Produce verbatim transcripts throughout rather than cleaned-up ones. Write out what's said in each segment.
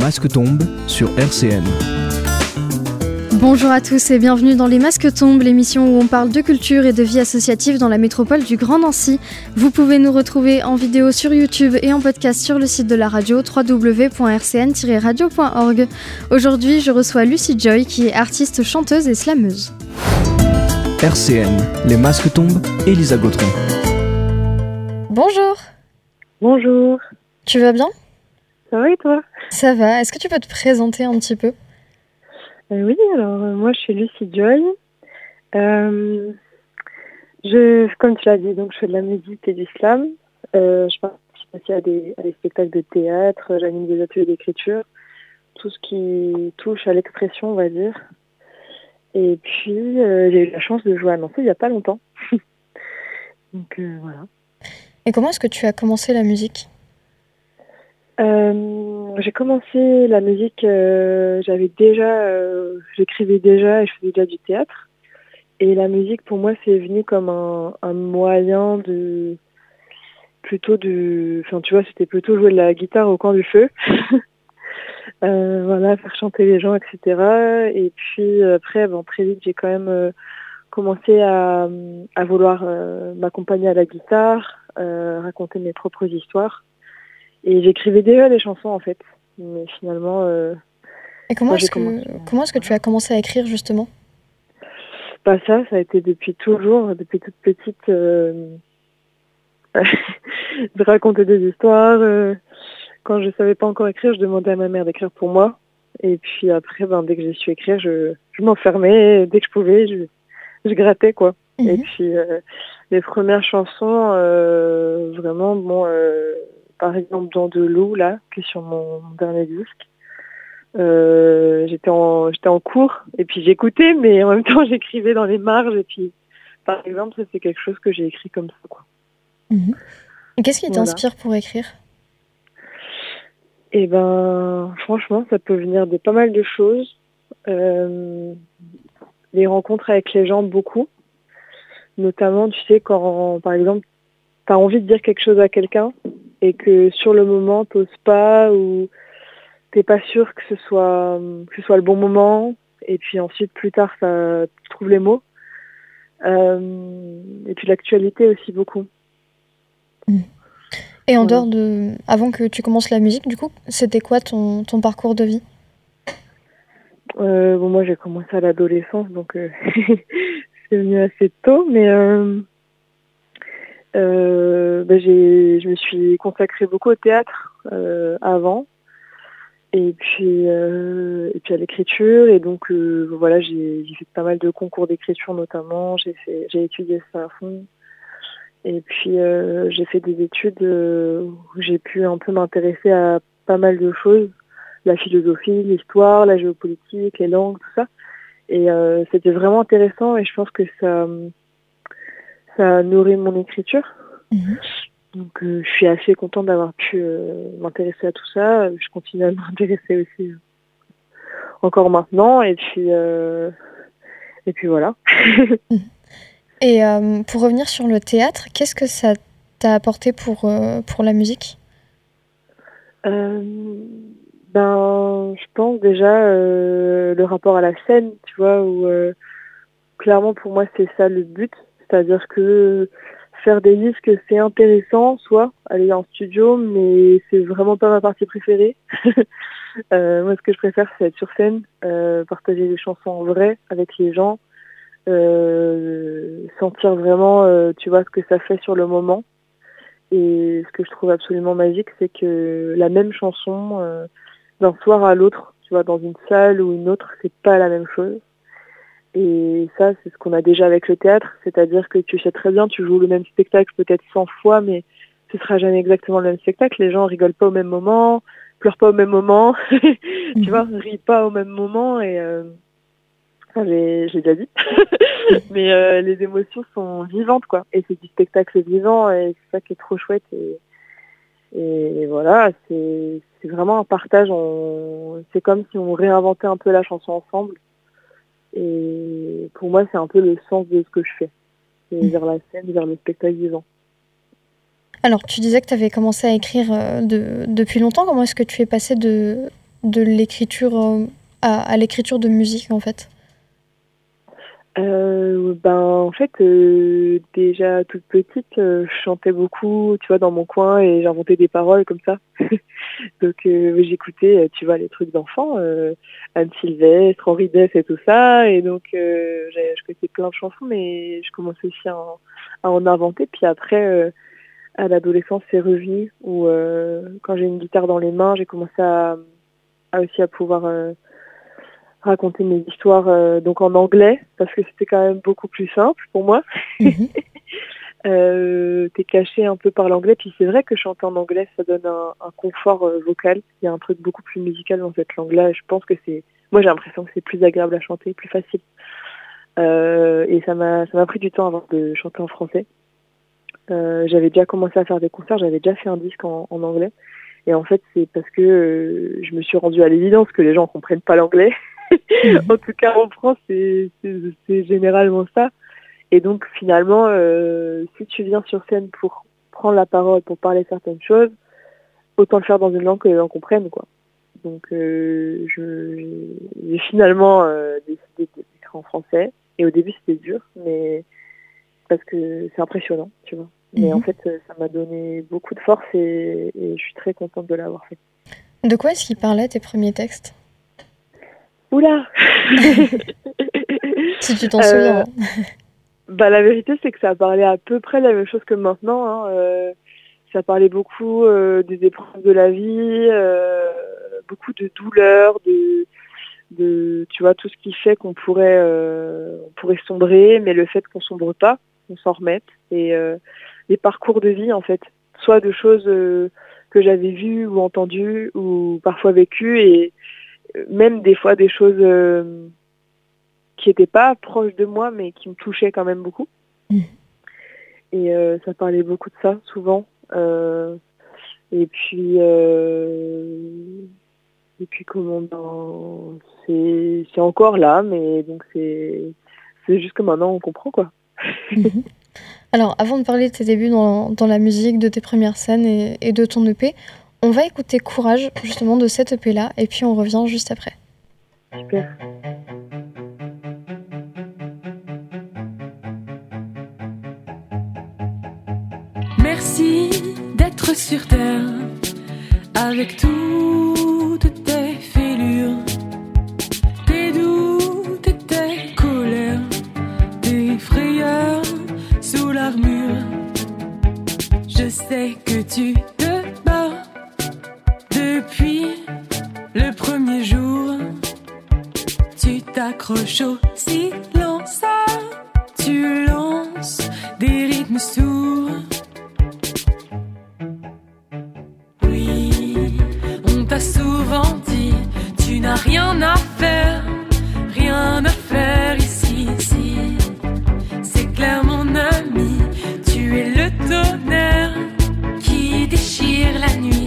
masques tombent sur R C N. Bonjour à tous et bienvenue dans Les Masques tombent, l'émission où on parle de culture et de vie associative dans la métropole du Grand Nancy. Vous pouvez nous retrouver en vidéo sur YouTube et en podcast sur le site de la radio w w w point r c n tiret radio point org. Aujourd'hui, je reçois Lucy Joy qui est artiste, chanteuse et slameuse. R C N, Les Masques tombent, Elisa Gautron. Bonjour. Bonjour. Tu vas bien ? Ça va et toi ? Ça va. Est-ce que tu peux te présenter un petit peu ? euh, Oui, alors euh, moi je suis Lucy Joy. Euh, je, comme tu l'as dit, donc je fais de la musique et du slam. Euh, je participe aussi à des, à des spectacles de théâtre, j'anime des ateliers d'écriture, tout ce qui touche à l'expression, on va dire. Et puis euh, j'ai eu la chance de jouer à Nancy il n'y a pas longtemps. Donc euh, voilà. Et comment est-ce que tu as commencé la musique ? Euh, j'ai commencé la musique, euh, j'avais déjà, euh, j'écrivais déjà et je faisais déjà du théâtre. Et la musique, pour moi, c'est venu comme un, un moyen de, plutôt de, enfin, tu vois, c'était plutôt jouer de la guitare au coin du feu. euh, voilà, faire chanter les gens, et cetera. Et puis après, bon, très vite, j'ai quand même euh, commencé à, à vouloir euh, m'accompagner à la guitare, euh, raconter mes propres histoires. Et j'écrivais déjà des chansons en fait, mais finalement. Euh, Et comment est-ce que commencé... comment est-ce que tu as commencé à écrire justement ? Bah ça, ça a été depuis toujours, depuis toute petite, euh... de raconter des histoires. Euh... Quand je savais pas encore écrire, je demandais à ma mère d'écrire pour moi. Et puis après, ben dès que j'ai su écrire, je, je m'enfermais. Dès que je pouvais, je, je grattais quoi. Mmh. Et puis euh, les premières chansons, euh, vraiment bon. Euh... Par exemple, dans De l'eau, là, qui est sur mon, mon dernier disque, euh, j'étais en, j'étais en cours, et puis j'écoutais, mais en même temps, j'écrivais dans les marges, et puis, par exemple, ça, c'est quelque chose que j'ai écrit comme ça, quoi. Mmh. Et qu'est-ce qui Voilà. t'inspire pour écrire ? Eh ben, franchement, ça peut venir de pas mal de choses. Euh, les rencontres avec les gens, beaucoup. Notamment, tu sais, quand, par exemple, t'as envie de dire quelque chose à quelqu'un, et que sur le moment t'oses pas ou t'es pas sûr que ce soit que ce soit le bon moment, et puis ensuite plus tard ça tu trouves les mots, euh, et puis l'actualité aussi beaucoup. Et en voilà. dehors de avant que tu commences la musique, du coup c'était quoi ton ton parcours de vie ? euh, bon moi j'ai commencé à l'adolescence, donc euh, c'est venu assez tôt, mais euh, Euh, ben j'ai, je me suis consacrée beaucoup au théâtre euh, avant, et puis euh, et puis à l'écriture, et donc euh, voilà, j'ai, j'ai fait pas mal de concours d'écriture notamment, j'ai fait, j'ai étudié ça à fond, et puis euh, j'ai fait des études euh, où j'ai pu un peu m'intéresser à pas mal de choses, la philosophie, l'histoire, la géopolitique, les langues, tout ça, et euh, c'était vraiment intéressant, et je pense que ça ça a nourri mon écriture. Mmh. Donc euh, je suis assez contente d'avoir pu euh, m'intéresser à tout ça. Je continue à m'intéresser aussi euh, encore maintenant. Et puis, euh, et puis voilà. Et euh, pour revenir sur le théâtre, qu'est-ce que ça t'a apporté pour, euh, pour la musique ? euh, Ben, je pense déjà euh, le rapport à la scène, tu vois, où euh, clairement pour moi c'est ça le but. C'est-à-dire que faire des disques, c'est intéressant, soit aller en studio, mais c'est vraiment pas ma partie préférée. euh, moi, ce que je préfère, c'est être sur scène, euh, partager des chansons en vrai avec les gens, euh, sentir vraiment, euh, tu vois, ce que ça fait sur le moment. Et ce que je trouve absolument magique, c'est que la même chanson, euh, d'un soir à l'autre, tu vois, dans une salle ou une autre, c'est pas la même chose. Et ça, c'est ce qu'on a déjà avec le théâtre, c'est-à-dire que tu sais très bien, tu joues le même spectacle peut-être cent fois, mais ce sera jamais exactement le même spectacle. Les gens rigolent pas au même moment, pleurent pas au même moment, mmh. tu vois, rient pas au même moment, et euh, enfin, j'ai, j'ai déjà dit, mais euh, les émotions sont vivantes, quoi. Et c'est du spectacle vivant, et c'est ça qui est trop chouette. Et, et voilà, c'est, c'est vraiment un partage. On, c'est comme si on réinventait un peu la chanson ensemble. Et pour moi, c'est un peu le sens de ce que je fais. C'est mmh. vers la scène, vers le spectacle vivant. Alors, tu disais que tu avais commencé à écrire euh, de, depuis longtemps. Comment est-ce que tu es passé de, de l'écriture euh, à, à l'écriture de musique en fait? Euh, ben en fait euh, déjà toute petite euh, je chantais beaucoup tu vois dans mon coin et j'inventais des paroles comme ça donc euh, j'écoutais tu vois les trucs d'enfants euh, Anne Sylvestre, Henri Dess et tout ça et donc euh, j'ai, je connaissais plein de chansons mais je commençais aussi à en, à en inventer puis après euh, à l'adolescence c'est revenu où euh, quand j'ai une guitare dans les mains j'ai commencé à, à aussi à pouvoir euh, raconter mes histoires euh, donc en anglais parce que c'était quand même beaucoup plus simple pour moi. Mm-hmm. euh, t'es caché un peu par l'anglais puis c'est vrai que chanter en anglais ça donne un, un confort euh, vocal, il y a un truc beaucoup plus musical dans cette langue-là et je pense que c'est moi j'ai l'impression que c'est plus agréable à chanter, plus facile euh, et ça m'a ça m'a pris du temps avant de chanter en français. Euh, j'avais déjà commencé à faire des concerts, j'avais déjà fait un disque en, en anglais et en fait c'est parce que euh, je me suis rendue à l'évidence que les gens comprennent pas l'anglais. En tout cas en France c'est, c'est, c'est généralement ça et donc finalement euh, si tu viens sur scène pour prendre la parole, pour parler certaines choses autant le faire dans une langue que les gens comprennent quoi. Donc euh, je, j'ai, j'ai finalement euh, décidé d'écrire en français et au début c'était dur mais parce que c'est impressionnant tu vois mais mmh. en fait ça m'a donné beaucoup de force et, et je suis très contente de l'avoir fait. De quoi est-ce qu'ils parlaient tes premiers textes? Oula. Si tu t'en souviens. Euh, bah la vérité c'est que ça parlait à peu près la même chose que maintenant. Hein. Euh, ça parlait beaucoup euh, des épreuves de la vie, euh, beaucoup de douleurs, de, de tu vois tout ce qui fait qu'on pourrait, euh, on pourrait sombrer, mais le fait qu'on sombre pas, qu'on s'en remette et euh, des parcours de vie en fait, soit de choses euh, que j'avais vues ou entendues ou parfois vécues et même des fois des choses euh, qui n'étaient pas proches de moi mais qui me touchaient quand même beaucoup. Mmh. Et euh, ça parlait beaucoup de ça souvent. Euh, et puis euh, et puis comment ben, c'est, c'est encore là mais donc c'est, c'est juste que maintenant on comprend quoi. Mmh. Alors avant de parler de tes débuts dans, dans la musique, de tes premières scènes et, et de ton E P, on va écouter Courage, justement, de cette E P-là, et puis on revient juste après. Super. Merci d'être sur Terre, avec toutes tes fêlures, tes doutes et tes colères, tes frayeurs sous l'armure. Je sais que tu te depuis le premier jour, tu t'accroches au silence, tu lances des rythmes sourds. Oui, on t'a souvent dit, tu n'as rien à faire, rien à faire ici, ici. C'est clair mon ami, tu es le tonnerre qui déchire la nuit.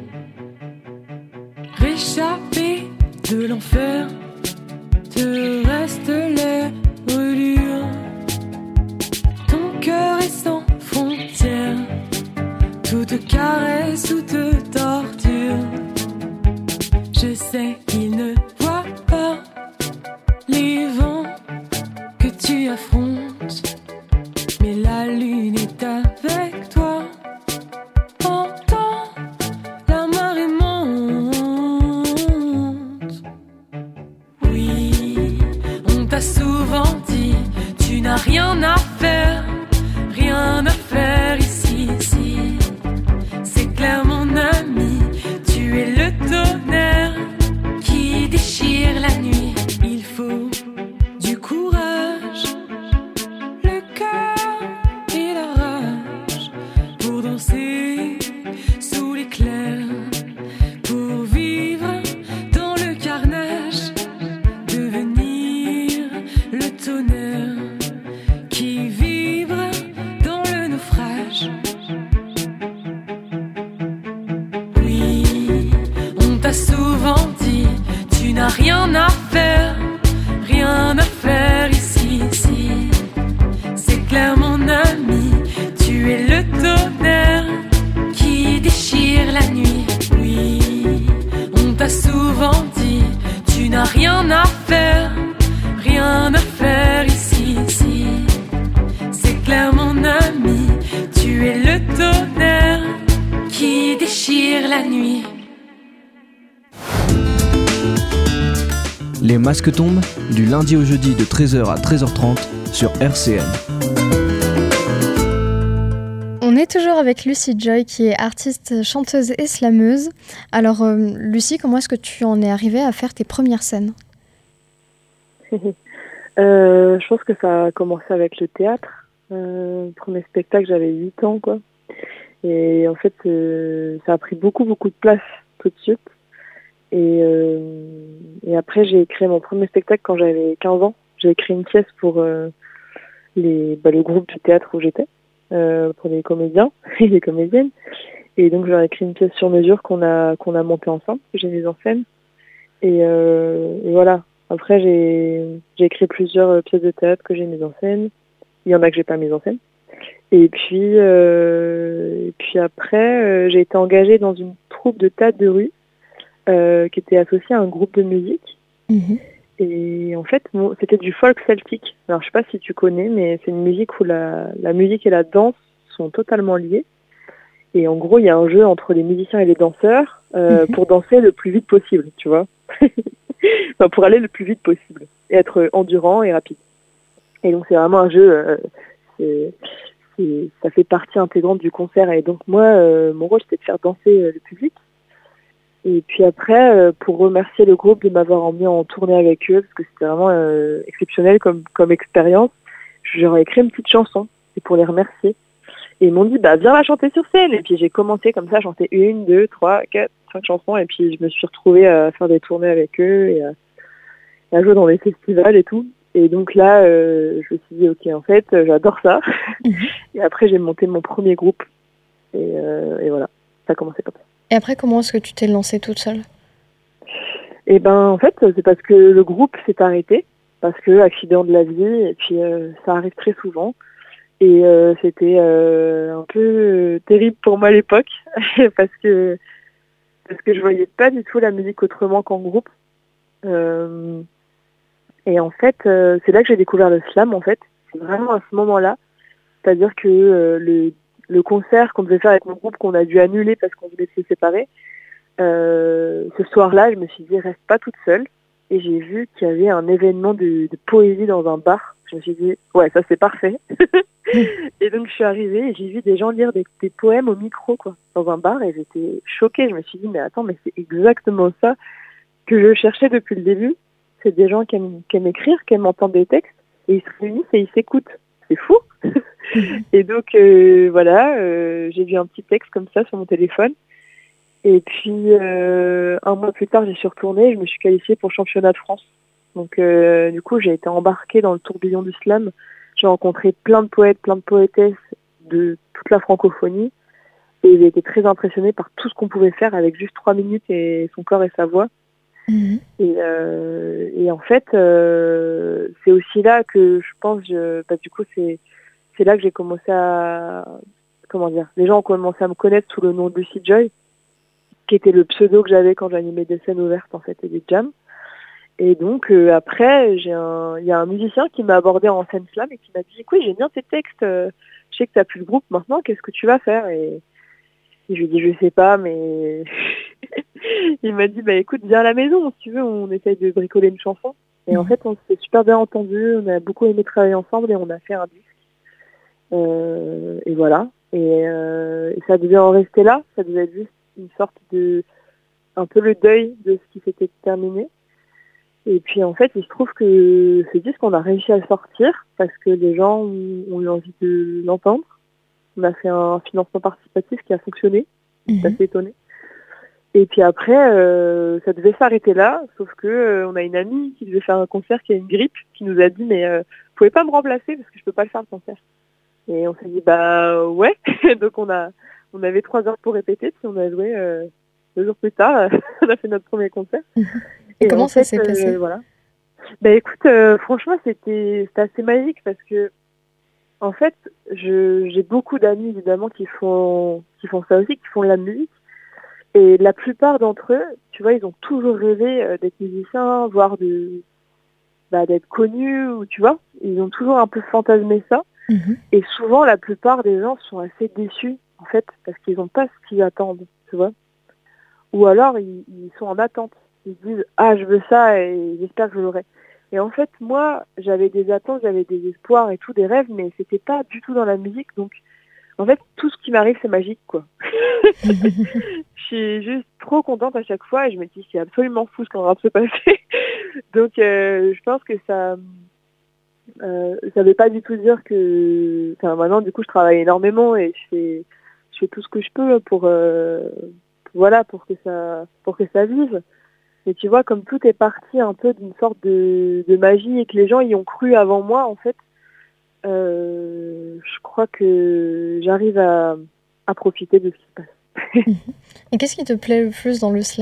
Réchappé de l'enfer, te reste les brûlures. Ton cœur est sans frontières, toute caresse ou te torture. Je sais qu'il ne voit pas les vents que tu affrontes, mais la lune est avec toi. Entends la marée monte. Oui, on t'a souvent dit, tu n'as rien à faire, rien à faire ici, ici. C'est clair mon ami, tu es le tonnerre qui déchire la nuit. Il faut du courage, le cœur et la rage pour danser sous l'éclair, pour vivre dans le carnage, devenir le tonnerre qui vibre dans le naufrage. Oui, on t'a souvent dit, tu n'as rien à faire, rien à faire ici, ici. C'est clair mon ami, tu es le tonnerre qui déchire la nuit. Oui, on t'a souvent la nuit. Les masques tombent, du lundi au jeudi de treize heures à treize heures trente sur R C N. On est toujours avec Lucie Joy qui est artiste, chanteuse et slameuse. Alors euh, Lucie, comment est-ce que tu en es arrivée à faire tes premières scènes ? euh, Je pense que ça a commencé avec le théâtre. Euh, premier spectacle, j'avais huit ans, quoi. Et en fait, euh, ça a pris beaucoup, beaucoup de place tout de suite. Et, euh, et après, j'ai créé mon premier spectacle quand j'avais quinze ans. J'ai écrit une pièce pour euh, les, bah, le groupe du théâtre où j'étais, euh, pour les comédiens et les comédiennes. Et donc, j'ai écrit une pièce sur mesure qu'on a, qu'on a montée ensemble, que j'ai mise en scène. Et, euh, et voilà. Après, j'ai, j'ai écrit plusieurs pièces de théâtre que j'ai mises en scène. Il y en a que j'ai pas mises en scène. Et puis, euh, et puis après, euh, j'ai été engagée dans une troupe de théâtre de rue. Euh, qui était associé à un groupe de musique. Mmh. Et en fait, bon, c'était du folk celtique. Alors, je sais pas si tu connais, mais c'est une musique où la, la musique et la danse sont totalement liées. Et en gros, il y a un jeu entre les musiciens et les danseurs euh, mmh. pour danser le plus vite possible, tu vois. Enfin, pour aller le plus vite possible. Et être endurant et rapide. Et donc, c'est vraiment un jeu... Euh, c'est, c'est, ça fait partie intégrante du concert. Et donc, moi, euh, mon rôle, c'était de faire danser euh, le public. Et puis après, euh, pour remercier le groupe de m'avoir emmené en tournée avec eux, parce que c'était vraiment euh, exceptionnel comme, comme expérience, j'aurais écrit une petite chanson, et pour les remercier. Et ils m'ont dit, bah viens la chanter sur scène. Et puis j'ai commencé comme ça à chanter une, deux, trois, quatre, cinq chansons, et puis je me suis retrouvée à faire des tournées avec eux, et à, à jouer dans des festivals et tout. Et donc là, euh, je me suis dit, ok, en fait, j'adore ça. Et après, j'ai monté mon premier groupe, et, euh, et voilà, ça a commencé comme ça. Et après, comment est-ce que tu t'es lancée toute seule ? Eh ben, en fait, c'est parce que le groupe s'est arrêté, parce que accident de la vie, et puis euh, ça arrive très souvent. Et euh, c'était euh, un peu euh, terrible pour moi à l'époque, parce que parce que je voyais pas du tout la musique autrement qu'en groupe. Euh, et en fait, euh, c'est là que j'ai découvert le slam, en fait. C'est vraiment à ce moment-là, c'est-à-dire que euh, le le concert qu'on devait faire avec mon groupe, qu'on a dû annuler parce qu'on voulait se séparer, euh, ce soir-là, je me suis dit, reste pas toute seule. Et j'ai vu qu'il y avait un événement de, de poésie dans un bar. Je me suis dit, ouais, ça c'est parfait. Et donc je suis arrivée et j'ai vu des gens lire des, des poèmes au micro, quoi, dans un bar, et j'étais choquée. Je me suis dit, mais attends, mais c'est exactement ça que je cherchais depuis le début. C'est des gens qui aiment, qui aiment écrire, qui aiment entendre des textes, et ils se réunissent et ils s'écoutent. C'est fou. Et donc euh, voilà, euh, j'ai vu un petit texte comme ça sur mon téléphone. Et puis euh, un mois plus tard, j'y suis retournée. Je me suis qualifiée pour le championnat de France. Donc euh, du coup, j'ai été embarquée dans le tourbillon du slam. J'ai rencontré plein de poètes, plein de poétesses de toute la francophonie. Et j'ai été très impressionnée par tout ce qu'on pouvait faire avec juste trois minutes et son corps et sa voix. Mmh. Et, euh, et en fait, euh, c'est aussi là que je pense, je, bah, du coup, c'est c'est là que j'ai commencé à, comment dire, les gens ont commencé à me connaître sous le nom de Lucie Joy, qui était le pseudo que j'avais quand j'animais des scènes ouvertes, en fait, et des jams. Et donc, euh, après, j'ai un, il y a un musicien qui m'a abordé en scène slam et qui m'a dit, écoute, j'aime bien tes textes, euh, je sais que t'as plus le groupe maintenant, qu'est-ce que tu vas faire? Et, et je lui ai dit, je sais pas, mais il m'a dit, bah écoute, viens à la maison, si tu veux, on essaye de bricoler une chanson. Et en fait, on s'est super bien entendu, on a beaucoup aimé travailler ensemble et on a fait un disque. Euh, et voilà. Et, euh, et ça devait en rester là, ça devait être juste une sorte de, un peu le deuil de ce qui s'était terminé. Et puis en fait, il se trouve que ce disque, on a réussi à le sortir parce que les gens ont, ont eu envie de l'entendre. On a fait un financement participatif qui a fonctionné, mmh. C'est assez étonné. Et puis après, euh, ça devait s'arrêter là, sauf que euh, on a une amie qui devait faire un concert qui a une grippe, qui nous a dit mais euh, vous pouvez pas me remplacer parce que je peux pas le faire le concert. Et on s'est dit bah ouais. Donc on a on avait trois heures pour répéter, puis on a joué euh, deux jours plus tard, on a fait notre premier concert. Mmh. Et, Et comment ça fait, s'est passé euh, voilà. Bah écoute, euh, franchement c'était c'était assez magique parce que en fait je j'ai beaucoup d'amis évidemment qui font qui font ça aussi, qui font de la musique. Et la plupart d'entre eux, tu vois, ils ont toujours rêvé euh, d'être musiciens, voire de, bah, d'être connus, ou tu vois, ils ont toujours un peu fantasmé ça. Mmh. Et souvent, la plupart des gens sont assez déçus, en fait, parce qu'ils n'ont pas ce qu'ils attendent, tu vois. ou alors ils, ils sont en attente. Ils se disent ah je veux ça et j'espère que je l'aurai. Et en fait moi j'avais des attentes, j'avais des espoirs et tout, des rêves, mais c'était pas du tout dans la musique. Donc en fait tout ce qui m'arrive c'est magique quoi. Je suis juste trop contente à chaque fois et je me dis c'est absolument fou ce qu'on va se passer. Donc euh, je pense que ça euh, ça veut pas du tout dire que enfin maintenant du coup je travaille énormément et je fais je fais tout ce que je peux pour euh, voilà pour que ça pour que ça vive. Et tu vois comme tout est parti un peu d'une sorte de, de magie et que les gens y ont cru avant moi en fait, euh, je crois que j'arrive à, à profiter de ce qui se passe. Et qu'est-ce qui te plaît le plus dans le slam ?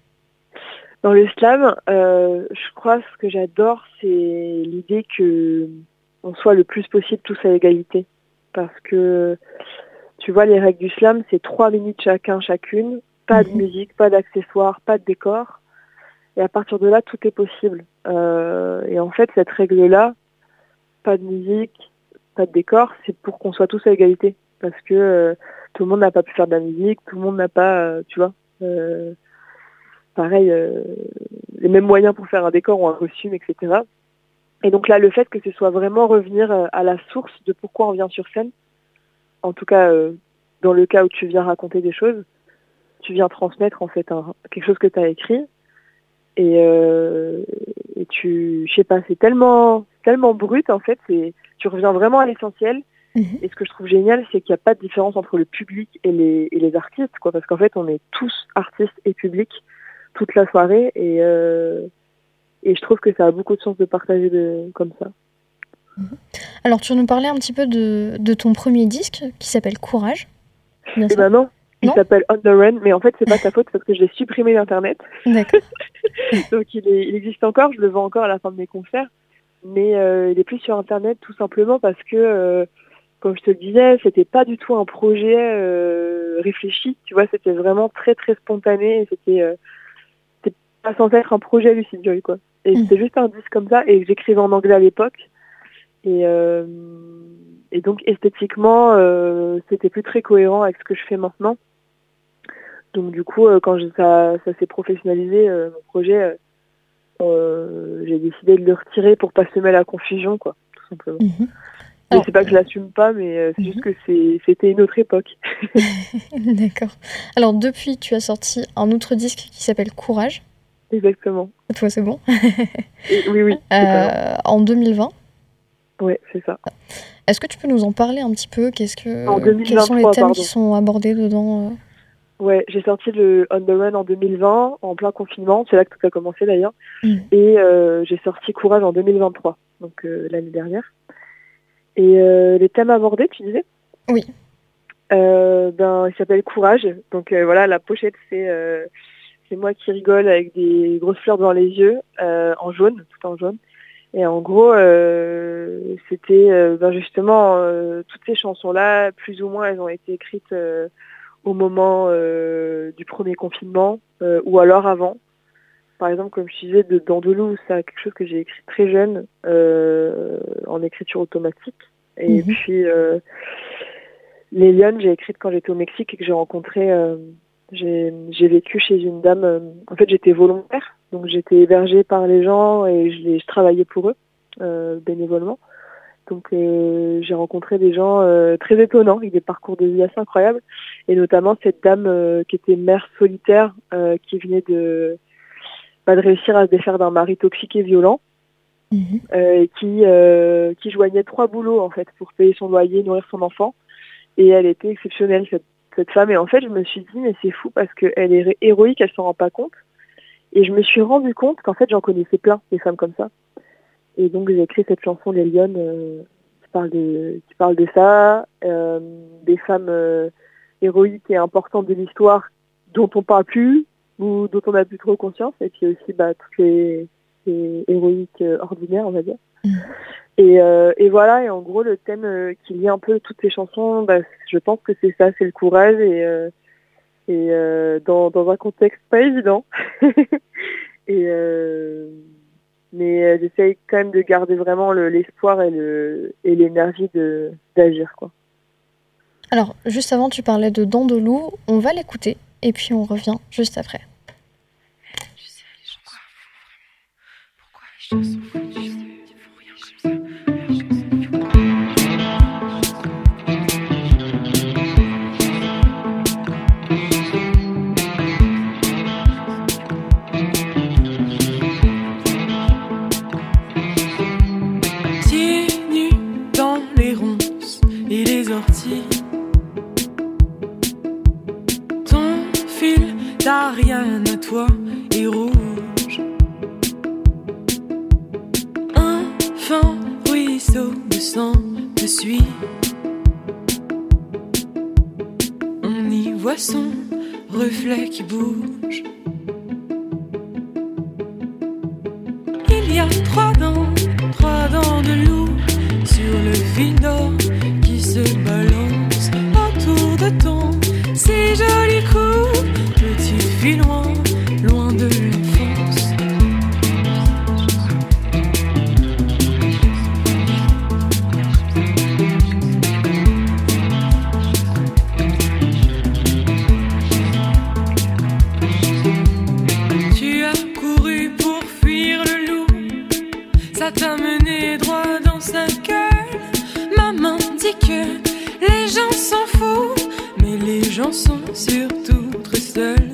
Dans le slam, euh, je crois ce que j'adore, c'est l'idée que on soit le plus possible tous à égalité. Parce que, tu vois, les règles du slam, c'est trois minutes chacun, chacune, pas de musique, pas d'accessoires, pas de décor. Et à partir de là, tout est possible. Euh, et en fait, cette règle-là, pas de musique, pas de décor, c'est pour qu'on soit tous à égalité. Parce que euh, tout le monde n'a pas pu faire de la musique, tout le monde n'a pas, euh, tu vois... Euh, pareil, euh, les mêmes moyens pour faire un décor ou un costume, et cetera. Et donc là, le fait que ce soit vraiment revenir à la source de pourquoi on vient sur scène, en tout cas, euh, dans le cas où tu viens raconter des choses, tu viens transmettre en fait un, quelque chose que tu as écrit, et, euh, et tu, je sais pas, c'est tellement, tellement brut en fait, c'est, tu reviens vraiment à l'essentiel. Mmh. Et ce que je trouve génial, c'est qu'il n'y a pas de différence entre le public et les, et les artistes, quoi, parce qu'en fait, on est tous artistes et publics toute la soirée et, euh, et je trouve que ça a beaucoup de sens de partager de, comme ça. Alors tu nous parlais un petit peu de, de ton premier disque qui s'appelle Courage. Et ben non, il non s'appelle On the Run, mais en fait c'est pas ta faute parce que je l'ai supprimé d'internet. D'accord. Donc il, est, il existe encore, je le vends encore à la fin de mes concerts, mais euh, il est plus sur internet tout simplement parce que euh, comme je te le disais, c'était pas du tout un projet euh, réfléchi, tu vois, c'était vraiment très très spontané et c'était euh, pas censé être un projet Lucid Joy quoi. Et mmh. c'était juste un disque comme ça et j'écrivais en anglais à l'époque et euh, et donc esthétiquement euh, c'était plus très cohérent avec ce que je fais maintenant. Donc du coup euh, quand je, ça ça s'est professionnalisé euh, mon projet euh, j'ai décidé de le retirer pour pas semer la confusion quoi, tout simplement. Mmh. Alors, c'est pas que je l'assume pas, mais euh, c'est mmh. juste que c'est, c'était une autre époque. D'accord. Alors depuis, tu as sorti un autre disque qui s'appelle Courage. Exactement. Toi, c'est bon. Et, oui, oui. Euh, en deux mille vingt. Oui, c'est ça. Est-ce que tu peux nous en parler un petit peu ? Qu'est-ce que, en deux mille vingt-trois, quels sont les thèmes pardon. qui sont abordés dedans ? Ouais, j'ai sorti le On the Run en deux mille vingt, en plein confinement. C'est là que tout a commencé d'ailleurs. Mmh. Et euh, j'ai sorti Courage en deux mille vingt-trois, donc euh, l'année dernière. Et euh, les thèmes abordés, tu disais ? Oui. Euh, ben, il s'appelle Courage. Donc euh, voilà, la pochette, c'est, euh, c'est moi qui rigole avec des grosses fleurs dans les yeux, euh, en jaune, tout en jaune. Et en gros, euh, c'était euh, ben justement euh, toutes ces chansons-là, plus ou moins, elles ont été écrites euh, au moment euh, du premier confinement euh, ou alors avant. Par exemple, comme je disais, de Dandelou, c'est quelque chose que j'ai écrit très jeune, euh, en écriture automatique. Et mmh. puis, euh, Les Lionnes, j'ai écrit quand j'étais au Mexique et que j'ai rencontré, euh, j'ai, j'ai vécu chez une dame, euh, en fait j'étais volontaire, donc j'étais hébergée par les gens et je, les, je travaillais pour eux, euh, bénévolement. Donc euh, j'ai rencontré des gens euh, très étonnants, avec des parcours de vie assez incroyables, et notamment cette dame euh, qui était mère solitaire, euh, qui venait de... Pas de réussir à se défaire d'un mari toxique et violent, mmh. euh, et qui, euh, qui joignait trois boulots en fait pour payer son loyer, nourrir son enfant. Et elle était exceptionnelle cette, cette femme. Et en fait, je me suis dit mais c'est fou parce qu'elle est héroïque, elle s'en rend pas compte. Et je me suis rendu compte qu'en fait j'en connaissais plein des femmes comme ça. Et donc j'ai écrit cette chanson Les Lionnes euh, qui parle de qui parle de ça, euh, des femmes euh, héroïques et importantes de l'histoire dont on parle plus, ou dont on n'a plus trop conscience, et puis aussi bah, toutes les, les héroïques euh, ordinaires, on va dire. Mmh. Et, euh, et voilà, et en gros, le thème euh, qui lie un peu toutes ces chansons, bah, je pense que c'est ça, c'est le courage, et, euh, et euh, dans, dans un contexte pas évident. et, euh, mais euh, j'essaye quand même de garder vraiment le, l'espoir et, le, et l'énergie de, d'agir, quoi. Alors, juste avant, tu parlais de Dandelou, on va l'écouter. et puis on revient juste après. Je sais, les gens sont fous, vraiment. Pourquoi les gens sont fous, tu sais, ils font rien comme ça. D'Ariane, toi et rouge. Un fin ruisseau de sang te suit. On y voit son reflet qui bouge. Il y a trois dents, trois dents de loup sur le fil d'or qui se balance autour de ton si joli cou. Petite fille loin, loin de l'enfance. Tu as couru pour fuir le loup, ça t'a mené droit dans sa gueule. Maman dit que les gens s'en foutent, mais les gens sont surtout très seuls.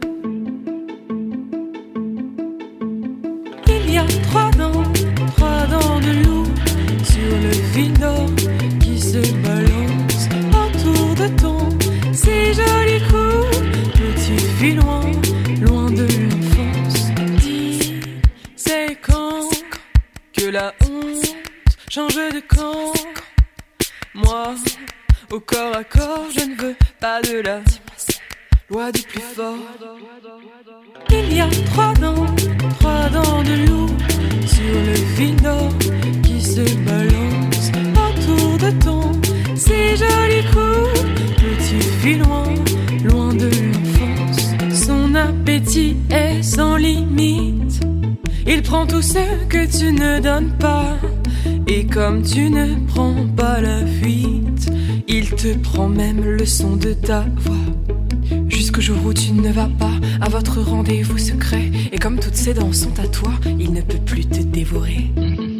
Il y a trois dents, trois dents de loup sur le fil d'or qui se balance autour de ton si joli cou. Petite fille loin, loin de l'enfance. Dis, c'est quand que la honte change de camp? Moi, au corps à corps, je ne veux pas de la loi du plus fort. Il y a trois dents, trois dents de loup sur le fil d'or qui se balance autour de ton si joli cou. Petite fille loin, loin de l'enfance. Son appétit est sans limite. Il prend tout ce que tu ne donnes pas. Et comme tu ne prends pas la fuite, il te prend même le son de ta voix. Jusqu'au jour où tu ne vas pas à votre rendez-vous secret. Et comme toutes ces dents sont à toi, il ne peut plus te dévorer.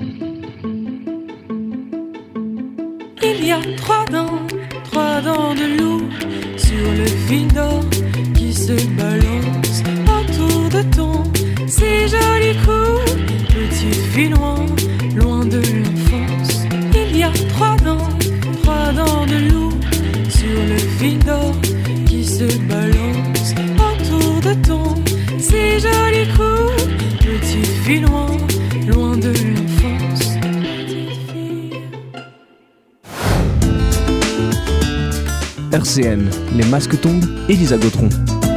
Il y a trois dents, trois dents de loup sur le fil d'or qui se balance autour de ton si joli cou. Petite fille loin, loin de l'enfance. Il y a trois dents, trois dents de loup sur le fil d'or qui se balance autour de ton si joli cou. Petite fille loin, loin de l'enfance. R C N, les masques tombent, Elisa Gautron.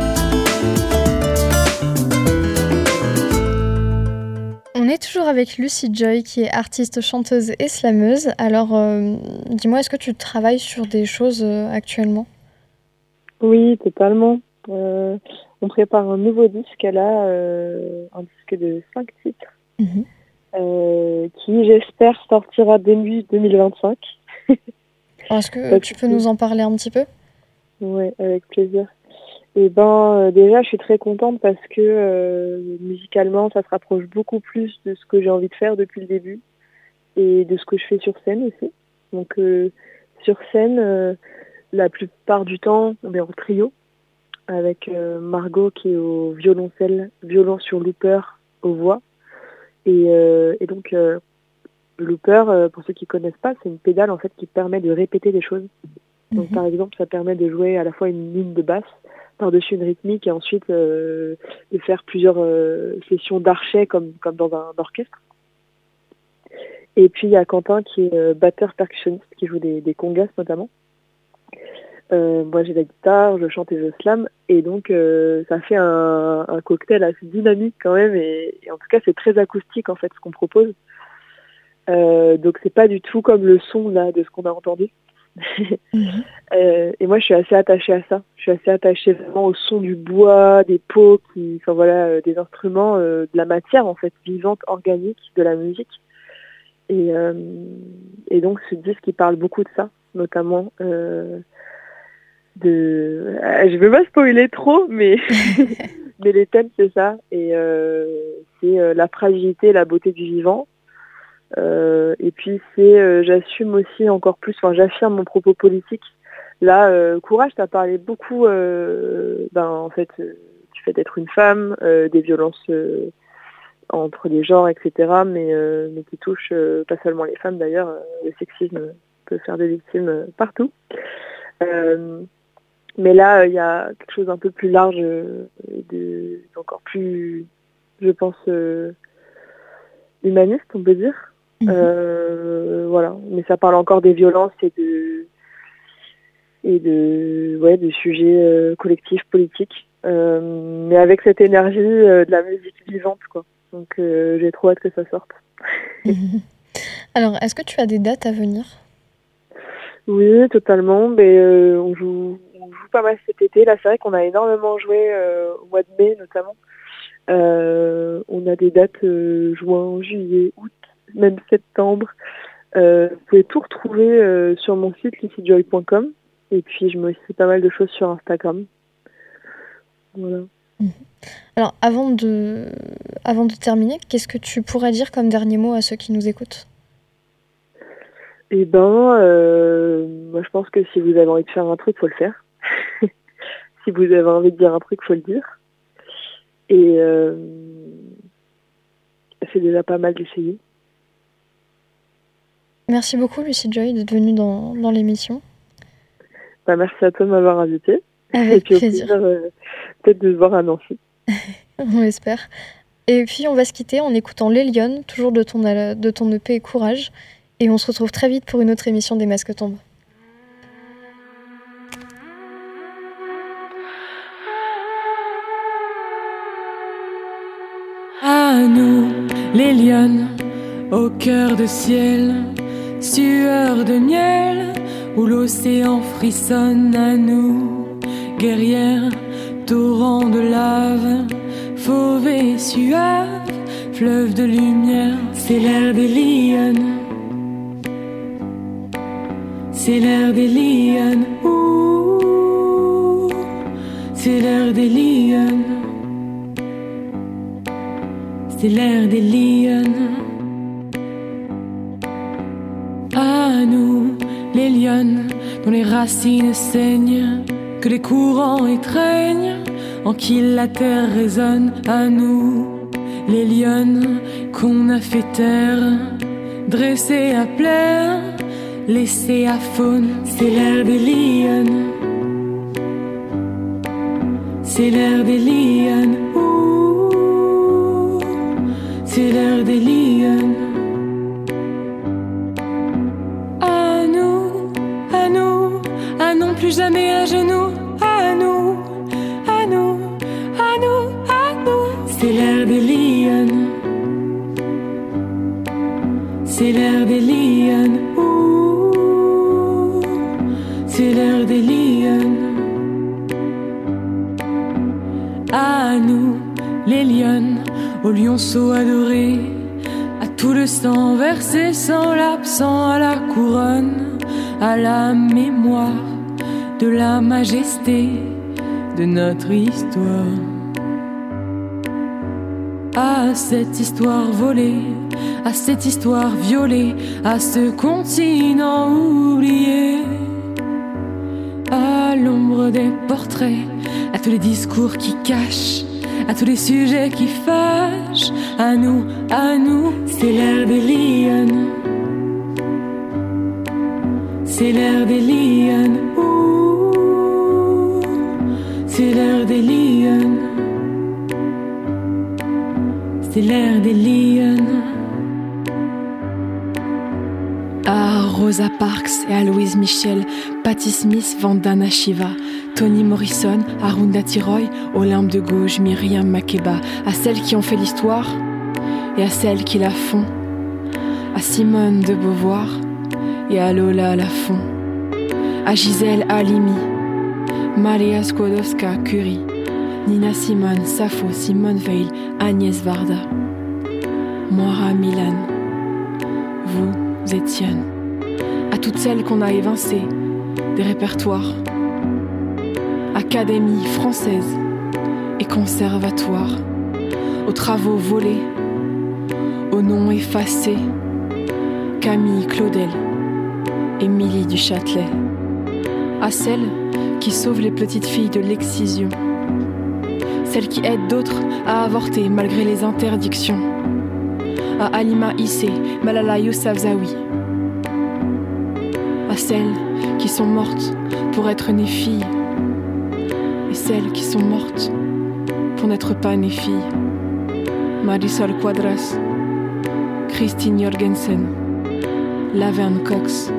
On est toujours avec Lucy Joy qui est artiste, chanteuse et slameuse. Alors euh, dis-moi, est-ce que tu travailles sur des choses euh, actuellement ? Oui, totalement. Euh, on prépare un nouveau disque là, euh, un disque de cinq titres, mmh. euh, qui j'espère sortira début deux mille vingt-cinq. Est-ce que tu peux nous en parler un petit peu ? Oui, avec plaisir. Et ben euh, déjà, je suis très contente parce que euh, musicalement, ça se rapproche beaucoup plus de ce que j'ai envie de faire depuis le début et de ce que je fais sur scène aussi. Donc euh, sur scène, euh, la plupart du temps, on est en trio avec euh, Margot qui est au violoncelle, violon sur looper, aux voix. Et, euh, et donc euh, le looper, euh, pour ceux qui connaissent pas, c'est une pédale en fait qui permet de répéter des choses. Donc mmh. par exemple, ça permet de jouer à la fois une ligne de basse par-dessus une rythmique et ensuite euh, de faire plusieurs euh, sessions d'archet comme, comme dans un orchestre. Et puis il y a Quentin qui est euh, batteur percussionniste qui joue des, des congas notamment. Euh, moi j'ai la guitare, je chante et je slam et donc euh, ça fait un, un cocktail assez dynamique quand même et, et en tout cas c'est très acoustique en fait ce qu'on propose. Euh, donc c'est pas du tout comme le son là de ce qu'on a entendu. mmh. euh, et moi je suis assez attachée à ça. Je suis assez attachée vraiment au son du bois, des pots, qui, enfin voilà, euh, des instruments, euh, de la matière en fait vivante, organique, de la musique. Et, euh, et donc ce disque il parle beaucoup de ça, notamment euh, de... Je veux pas spoiler trop, mais mais les thèmes c'est ça, et euh, c'est euh, la fragilité, et la beauté du vivant. Euh, et puis c'est, euh, j'assume aussi encore plus, enfin j'affirme mon propos politique. Là, euh, Courage, t'as parlé beaucoup, euh, ben en fait, euh, du fait d'être une femme, euh, des violences euh, entre les genres, et cetera. Mais euh, mais qui touchent euh, pas seulement les femmes d'ailleurs. Euh, le sexisme peut faire des victimes euh, partout. Euh, mais là, il euh, y a quelque chose d'un peu plus large, euh, de, encore plus, je pense, euh, humaniste, on peut dire. Mmh. Euh, voilà, mais ça parle encore des violences et de et de ouais de sujets euh, collectifs politiques, euh, mais avec cette énergie euh, de la musique vivante, quoi. Donc euh, j'ai trop hâte que ça sorte. Mmh. Alors, est-ce que tu as des dates à venir? Oui, totalement. Mais euh, on joue on joue pas mal cet été. Là, c'est vrai qu'on a énormément joué euh, au mois de mai, notamment. Euh, on a des dates euh, juin, juillet, août, même septembre. Euh, vous pouvez tout retrouver euh, sur mon site lucy joy point com, et puis je mets aussi pas mal de choses sur Instagram. Voilà. Alors avant de, avant de terminer, qu'est-ce que tu pourrais dire comme dernier mot à ceux qui nous écoutent? Eh ben, euh, moi je pense que si vous avez envie de faire un truc, faut le faire. Si vous avez envie de dire un truc, faut le dire. Et euh, c'est déjà pas mal d'essayer. Merci beaucoup Lucy Joy d'être venue dans, dans l'émission. Bah, merci à toi de m'avoir invitée. Avec et puis au plaisir. plaisir, euh, peut-être de se voir à Nancy. On espère. Et puis on va se quitter en écoutant Les Lyonnes, toujours de ton, de ton E P Courage. Et on se retrouve très vite pour une autre émission des Masques tombent. À nous, les lionnes, au cœur de ciel, sueur de miel, où l'océan frissonne. À nous, guerrières, torrent de lave, fauve et suave, fleuve de lumière. C'est l'ère des lionnes, c'est l'ère des lionnes, ouh, c'est l'ère des lionnes, c'est l'ère des lionnes. À nous, les lionnes, dont les racines saignent, que les courants étreignent, en qui la terre résonne. À nous, les lionnes, qu'on a fait taire, dressées à plaire, laissées à faune. C'est l'ère des lionnes, c'est l'ère des lionnes, ouh, c'est l'ère des lionnes. À nous, à nous, à non plus jamais à genoux. À nous, à nous, à nous, à nous. C'est l'ère des lionnes, c'est l'ère des lionnes, ouh, c'est l'ère des lionnes. À nous, les lionnes, aux lionceaux adorés, à tout le sang versé sans l'absent, à la couronne, à la mémoire de la majesté de notre histoire. À cette histoire volée, à cette histoire violée, à ce continent oublié, à l'ombre des portraits, à tous les discours qui cachent, à tous les sujets qui fâchent. À nous, à nous, c'est l'ère des lionnes, c'est l'ère des lionnes, ouh, c'est l'ère des lionnes, c'est l'ère des lionnes. À Rosa Parks et à Louise Michel, Patti Smith, Vandana Shiva, Toni Morrison, Arundhati Roy, Olympe de Gouges, Myriam Makeba, à celles qui ont fait l'histoire et à celles qui la font, à Simone de Beauvoir et à Lola Lafont, à Gisèle Halimi, Maria Skłodowska-Curie, Nina Simone, Sappho, Simone Veil, Agnès Varda, Moira Milan, vous, Étienne, à toutes celles qu'on a évincées des répertoires, Académie française et conservatoire, aux travaux volés, aux noms effacés, Camille Claudel, Émilie du Châtelet, à celles qui sauvent les petites filles de l'excision, celles qui aident d'autres à avorter malgré les interdictions, à Halima Issé, Malala Yousafzai, à celles qui sont mortes pour être nées filles, et celles qui sont mortes pour n'être pas nées filles. Marisol Quadras, Christine Jorgensen, Laverne Cox.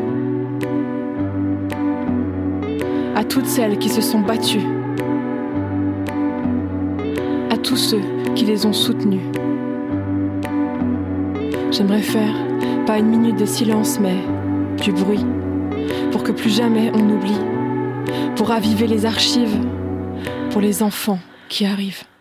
À toutes celles qui se sont battues, à tous ceux qui les ont soutenues. J'aimerais faire, pas une minute de silence, mais du bruit, pour que plus jamais on oublie, pour raviver les archives, pour les enfants qui arrivent.